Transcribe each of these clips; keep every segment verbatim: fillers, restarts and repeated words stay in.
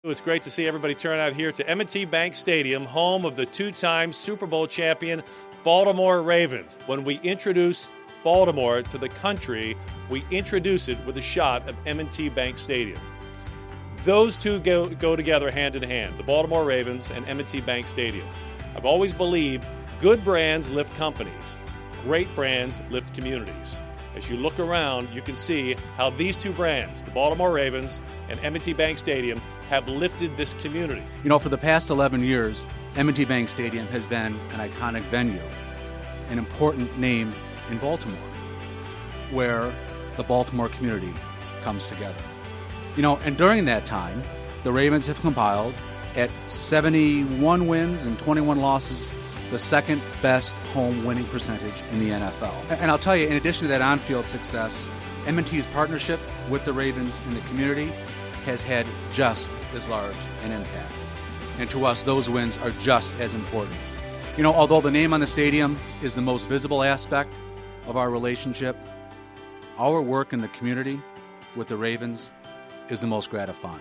It's great to see everybody turn out here to M and T Bank Stadium, home of the two-time Super Bowl champion Baltimore Ravens. When we introduce Baltimore to the country, we introduce it with a shot of M and T Bank Stadium. Those two go, go together hand in hand, the Baltimore Ravens and M and T Bank Stadium. I've always believed good brands lift companies, great brands lift communities. As you look around, you can see how these two brands, the Baltimore Ravens and M and T Bank Stadium, have lifted this community. You know, for the past eleven years, M and T Bank Stadium has been an iconic venue, an important name in Baltimore, where the Baltimore community comes together. You know, and during that time, the Ravens have compiled at seventy-one wins and twenty-one losses, the second best home winning percentage in the N F L. And I'll tell you, in addition to that on-field success, M and T's partnership with the Ravens in the community has had just as large an impact. And to us, those wins are just as important. You know, although the name on the stadium is the most visible aspect of our relationship, our work in the community with the Ravens is the most gratifying.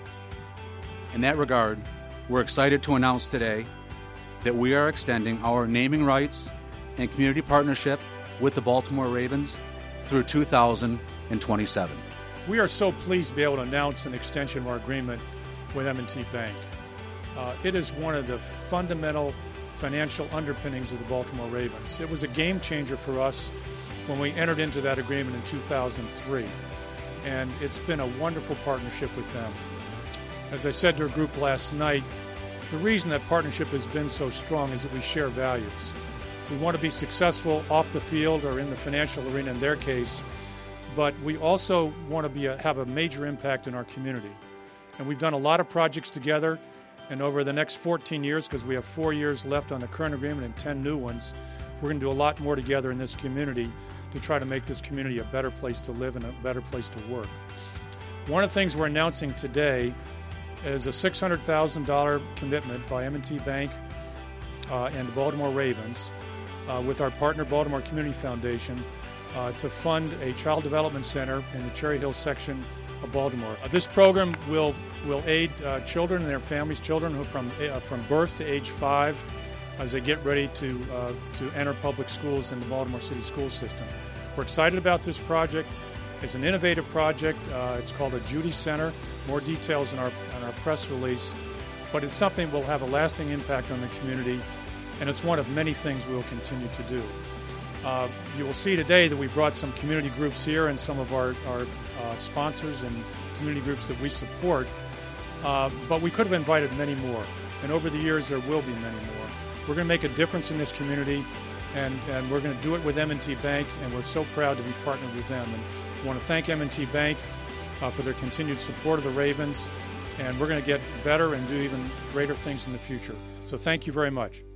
In that regard, we're excited to announce today that we are extending our naming rights and community partnership with the Baltimore Ravens through two thousand twenty-seven. We are so pleased to be able to announce an extension of our agreement with M and T Bank. Uh, it is one of the fundamental financial underpinnings of the Baltimore Ravens. It was a game changer for us when we entered into that agreement in two thousand three, and it's been a wonderful partnership with them. As I said to a group last night, the reason that partnership has been so strong is that we share values. We want to be successful off the field or in the financial arena in their case, but we also want to be a, have a major impact in our community. And we've done a lot of projects together, and over the next fourteen years, because we have four years left on the current agreement and ten new ones, we're going to do a lot more together in this community to try to make this community a better place to live and a better place to work. One of the things we're announcing today is a six hundred thousand dollars commitment by M and T Bank uh, and the Baltimore Ravens uh, with our partner Baltimore Community Foundation uh, to fund a child development center in the Cherry Hill section of Baltimore. Uh, this program will will aid uh, children and their families, children who from uh, from birth to age five, as they get ready to uh, to enter public schools in the Baltimore City school system. We're excited about this project. It's an innovative project. Uh, it's called a Judy Center. More details in our, in our press release. But it's something that will have a lasting impact on the community, and it's one of many things we will continue to do. Uh, you will see today that we brought some community groups here and some of our, our uh, sponsors and community groups that we support, uh, but we could have invited many more. And over the years, there will be many more. We're going to make a difference in this community, and, and we're going to do it with M and T Bank, and we're so proud to be partnered with them. And I want to thank M and T Bank uh, for their continued support of the Ravens, and we're going to get better and do even greater things in the future. So thank you very much.